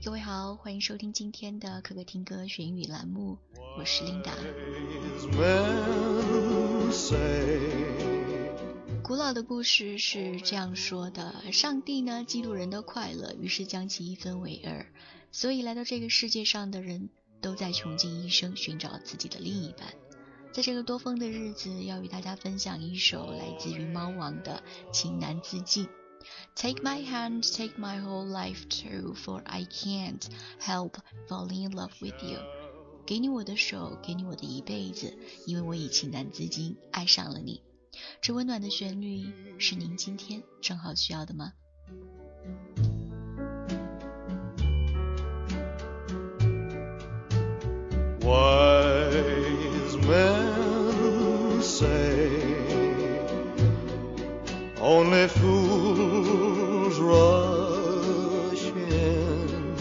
各位好，欢迎收听今天的可可听歌学语栏目，我是琳达。古老的故事是这样说的，上帝呢嫉妒人的快乐，于是将其一分为二，所以来到这个世界上的人都在穷尽一生寻找自己的另一半。在这个多风的日子，要与大家分享一首来自于猫王的情难自禁。Take my hand, take my whole life too, for I can't help falling in love with you. 给你我的手，给你我的一辈子，因为我已情难自禁爱上了你。这温暖的旋律是您今天正好需要的吗 ？Wise men say only fools rush in,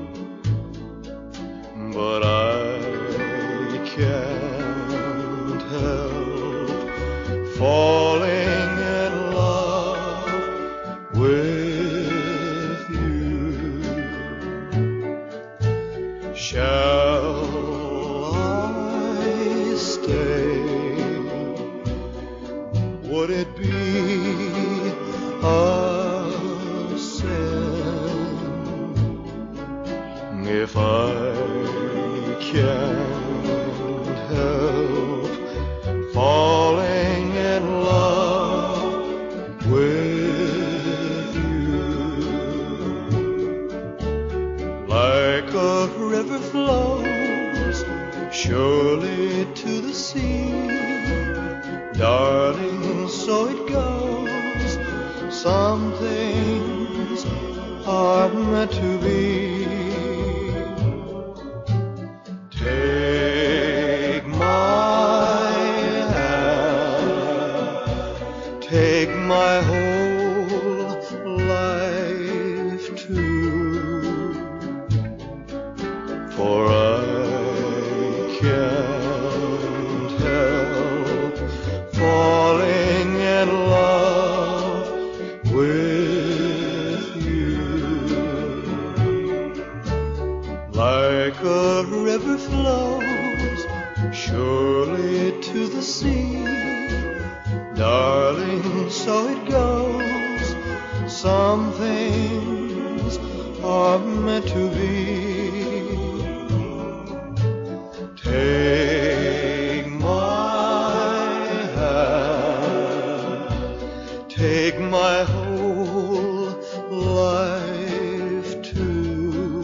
but I can't help falling in love with you. Shall I stay? Would it be a sin if I can't help falling in love with you? Like a river flows surely to the sea, darling, so it goes. Some things are meant to be. Take my hand, take my whole life too, for I can't help falling in love with you. Like a river flows surely to the sea, darling, so it goes. Some things are meant to be. Take my hand, take my whole life too,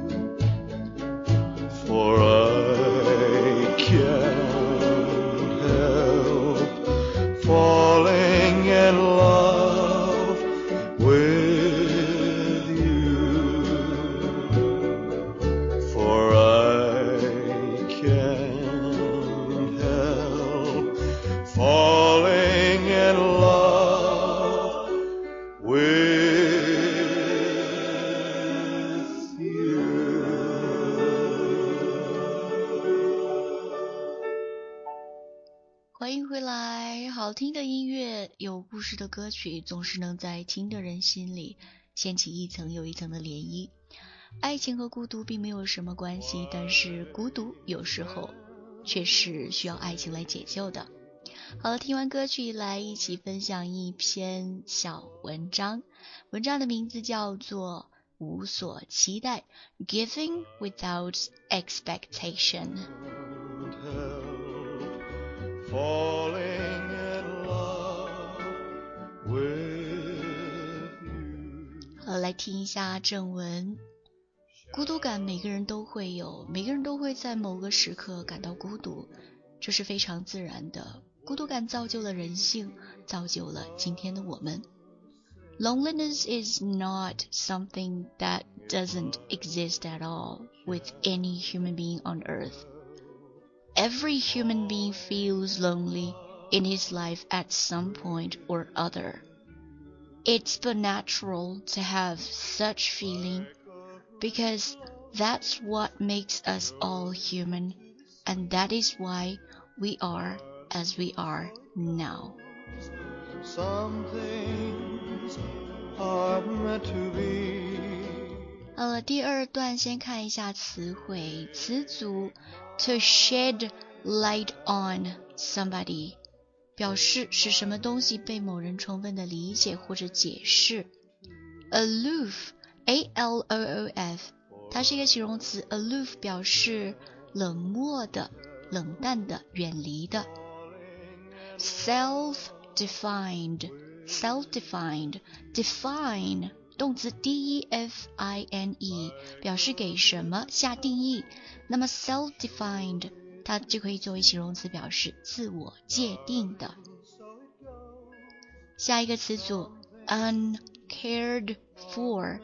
for I can't help falling in love with you, for I can't help falling in love with you. 欢迎回来，好听的音乐，有故事的歌曲，总是能在听的人心里掀起一层又一层的涟漪。爱情和孤独并没有什么关系，但是孤独有时候却是需要爱情来解救的。好了，听完歌曲，来一起分享一篇小文章，文章的名字叫做无所期待 Giving Without Expectation。 Falling in love with you. 好，来听一下正文。孤独感每个人都会有，每个人都会在某个时刻感到孤独，这是非常自然的。孤独感造就了人性，造就了今天的我们。Loneliness is not something that doesn't exist at all with any human being on earth. Every human being feels lonely in his life at some point or other. It's but natural to have such feeling because that's what makes us all human, and that is why we are as we are now. Some things are meant to be. 好了， 第二段先看一下词汇，词组 to shed light on somebody 表示使什么东西被某人充分的理解或者解释。 aloof A-L-O-O-F 它是一个形容词， aloof 表示冷漠的、冷淡的、远离的。 self-defined define 动词 D-E-F-I-N-E 表示给什么下定义，那么 self-defined 它就可以作为形容词表示自我界定的。下一个词组 uncared for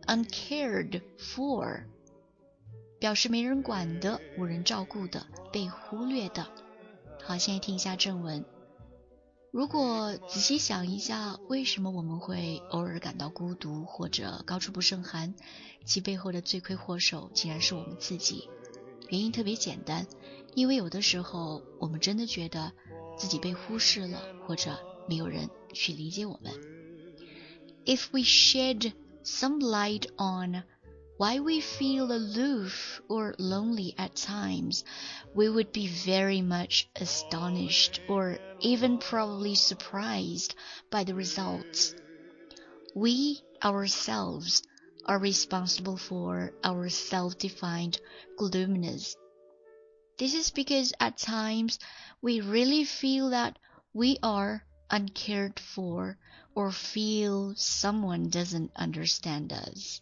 表示没人管的、无人照顾的、被忽略的。好，现在听一下正文。如果仔细想一下，为什么我们会偶尔感到孤独或者高处不胜寒，其背后的罪魁祸首竟然是我们自己。原因特别简单，因为有的时候我们真的觉得自己被忽视了，或者没有人去理解我们。 If we shed some light on why we feel aloof or lonely at times, we would be very much astonished or even probably surprised by the results. We ourselves are responsible for our self-defined gloominess. This is because at times we really feel that we are uncared for or feel someone doesn't understand us.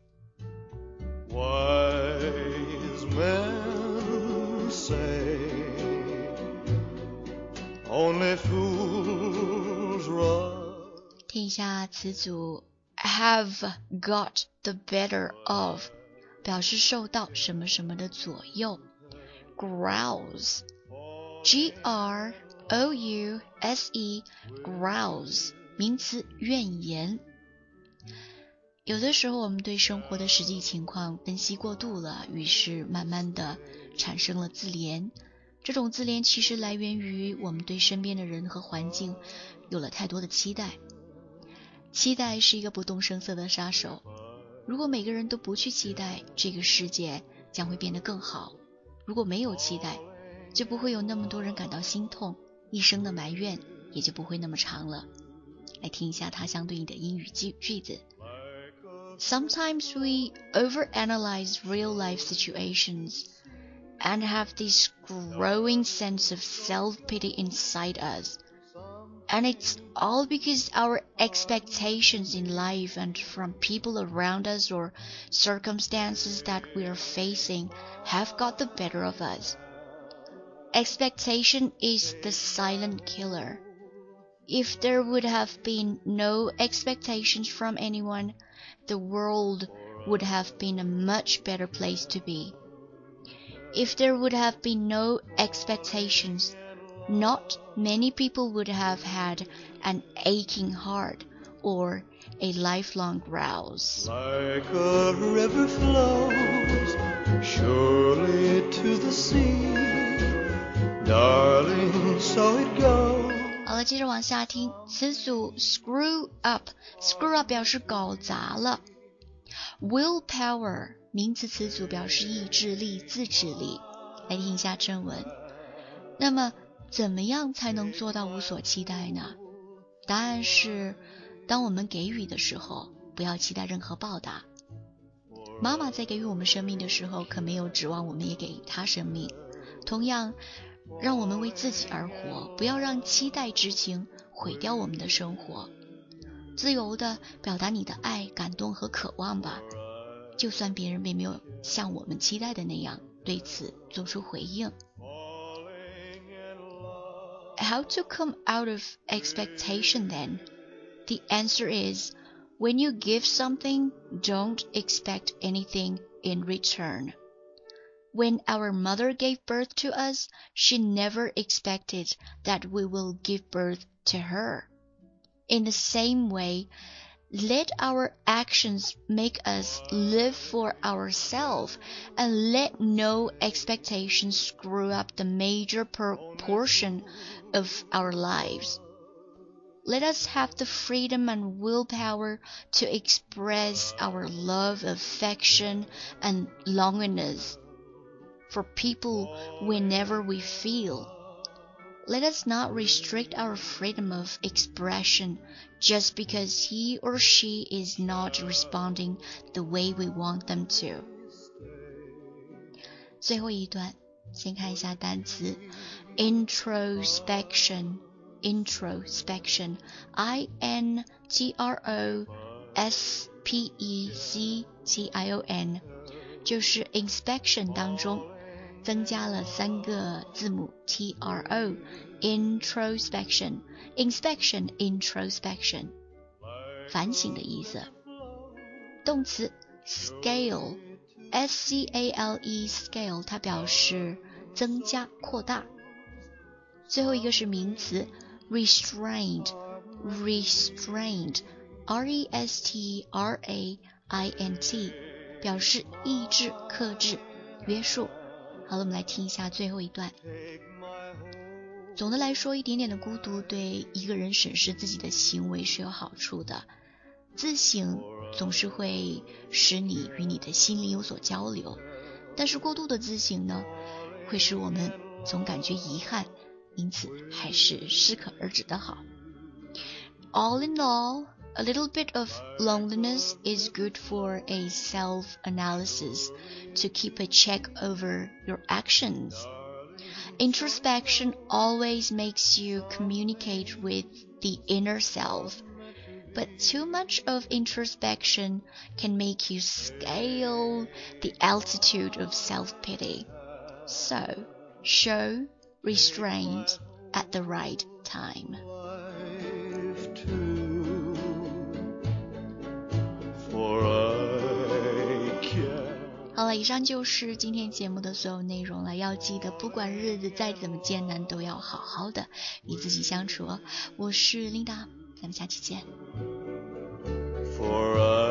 Wise men say only fools rush. 听一下词组 have got the better of 表示受到什么什么的左右。 Grouse G-R-O-U-S-E Grouse 名词怨言。有的时候我们对生活的实际情况分析过度了，于是慢慢的产生了自怜。这种自怜其实来源于我们对身边的人和环境有了太多的期待。期待是一个不动声色的杀手，如果每个人都不去期待，这个世界将会变得更好。如果没有期待，就不会有那么多人感到心痛，一生的埋怨也就不会那么长了。来听一下它相对应的英语句子。Sometimes we overanalyze real life situations and have this growing sense of self-pity inside us. And it's all because our expectations in life and from people around us or circumstances that we are facing have got the better of us. Expectation is the silent killer. If there would have been no expectations from anyone, the world would have been a much better place to be. If there would have been no expectations, not many people would have had an aching heart or a lifelong grouse. Like a river flows surely to the sea, darling, so it goes. 好了，接着往下听，词组 screw up 表示搞砸了。 willpower 名词词组表示意志力、自制力。来听一下正文。那么怎么样才能做到无所期待呢？答案是，当我们给予的时候，不要期待任何报答。妈妈在给予我们生命的时候，可没有指望我们也给她生命。同样，让我们为自己而活，不要让期待之情毁掉我们的生活。自由地表达你的爱、感动和渴望吧，就算别人并没有像我们期待的那样对此做出回应。How to come out of expectation then? The answer is, when you give something, don't expect anything in return. When our mother gave birth to us, she never expected that we will give birth to her. In the same way, let our actions make us live for ourselves, and let no expectations screw up the major portion of our lives. Let us have the freedom and willpower to express our love, affection, and longingness for people whenever we feel. Let us not restrict our freedom of expression just because he or she is not responding the way we want them to. 最后一段，先看一下单詞 introspection, introspection, introspection, 就是 inspection 当中增加了3个字母 tro, introspection, inspection, introspection, 反省的意思。动词 scale, scale, scale, 它表示增加、扩大。最后一个是名词 restrained, restrained, restraint, 表示抑制、克制、约束。好了，我们来听一下最后一段。总的来说，一点点的孤独对一个人审视自己的行为是有好处的。自省总是会使你与你的心灵有所交流，但是过度的自省呢，会使我们总感觉遗憾，因此还是适可而止的好。All in all, a little bit of loneliness is good for a self-analysis to keep a check over your actions. Introspection always makes you communicate with the inner self, but too much of introspection can make you scale the altitude of self-pity. So, show restraint at the right time.好了，以上就是今天节目的所有内容了。要记得，不管日子再怎么艰难，都要好好的与自己相处哦。我是琳达，咱们下期见。